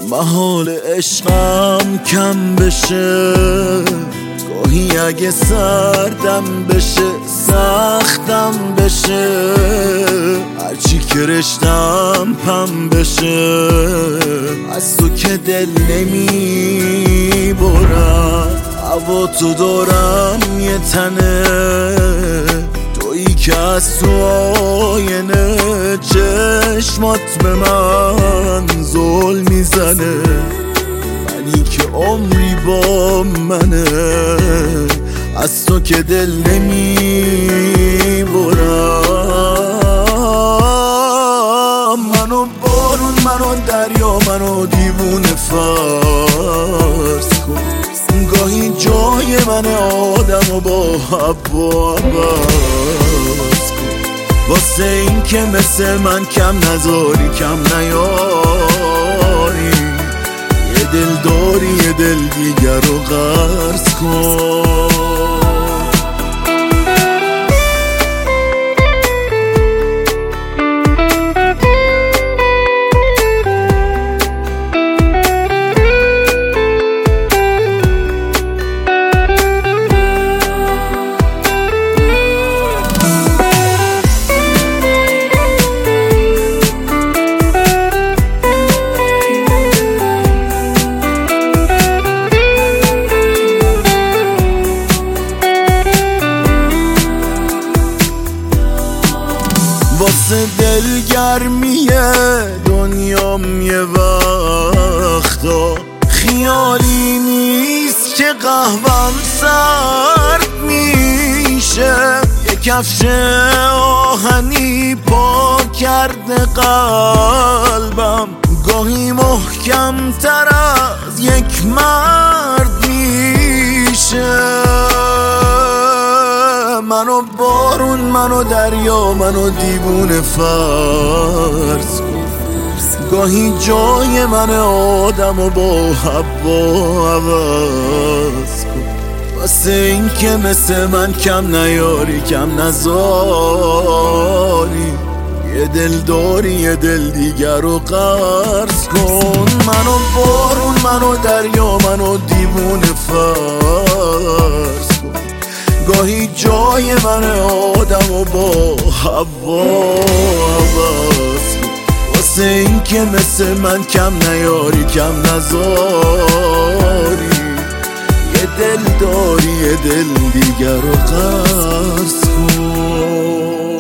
محال عشقم کم بشه، گاهی اگه سردم بشه سختم بشه، هرچی که رشتم پم بشه، از تو که دل نمی برم. هوا تو دارم یه تنه، تویی که از تو آینه چشمات به من ظلم میزنه. منی که عمری با منه، از تو که دل نمی برم. منو بارون، منو دریا، منو دیوونه فرض کن. گاهی جای من آدم و با هوا عوض کن، واسه این که مثل من کم نذاری، کم نیاری. یه دل داری یه دل دیگر رو قرض کن. واسه دلگرمی دنیام یه وقتا خیالی نیست که قهوم سرد میشه. یه کفش آهنی پا کرده قلبم، گاهی محکم تر از یک مرد میشه. منو بارون، منو دریا، منو دیوونه فرض کن. گاهی جای من آدم و با هوا عوض کن، واسه این که مثل من کم نیاری، کم نذاری. یه دل داری یه دل دیگر رو قرض کن. منو بارون، منو دریا، منو دیوونه فرض کن. گاهی جای من آدم و با هوا عوض کن، واسه این که مثل من کم نیاری، کم نذاری. یه دل داری یه دل دیگر رو قرض کن.